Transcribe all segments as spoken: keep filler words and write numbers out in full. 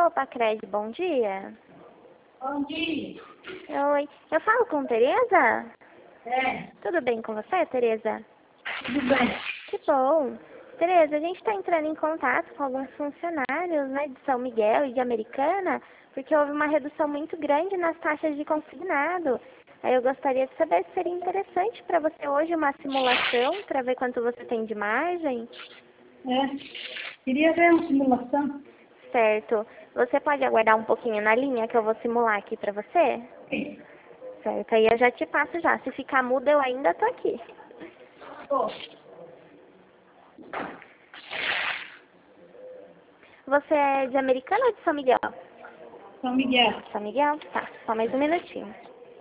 Opa Cred, bom dia. Bom dia. Oi, eu falo com Tereza? É, Tudo bem com você, Tereza? tudo bem. Que bom. Tereza, a gente está entrando em contato com alguns funcionários, né, de São Miguel e de Americana, porque houve uma redução muito grande nas taxas de consignado. Aí eu gostaria de saber se seria interessante para você hoje uma simulação para ver quanto você tem de margem. É, queria ver uma simulação. Certo. Você pode aguardar um pouquinho na linha que eu vou simular aqui para você? Sim. Certo, aí eu já te passo já. Se ficar muda, eu ainda tô aqui. Tô. Você é de Americana ou de São Miguel? São Miguel. São Miguel? Tá, só mais um minutinho.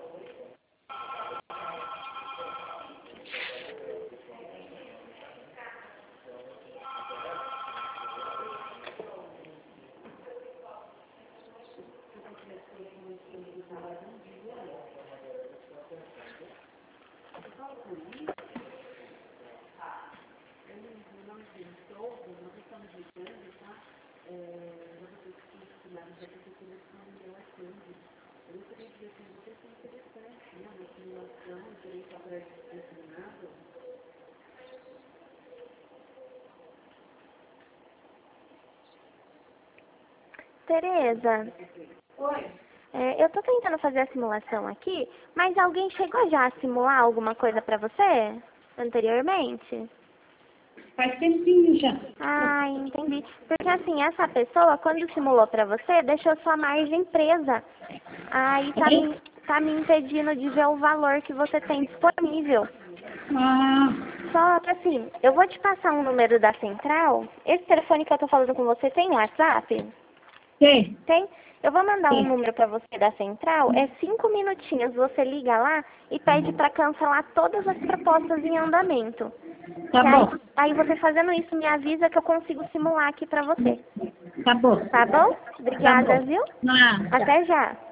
Tereza, Oi. é, eu tô tentando fazer a simulação aqui, mas alguém chegou já a simular alguma coisa pra você anteriormente? Faz tempinho já. Ah, entendi. Porque assim, essa pessoa, quando simulou pra você, deixou sua margem presa. Aí tá me, É? tá me impedindo de ver o valor que você tem disponível. Ah, Só que assim, eu vou te passar um número da central. Esse telefone que eu tô falando com você tem WhatsApp? tem. Tem? Eu vou mandar um Tem. número para você da central, é cinco minutinhos, você liga lá e pede para cancelar todas as propostas em andamento. Tá Que aí, bom. aí você fazendo isso me avisa que eu consigo simular aqui para você. Tá bom. Tá bom? Tá Obrigada, bom. viu? Nada. Até já.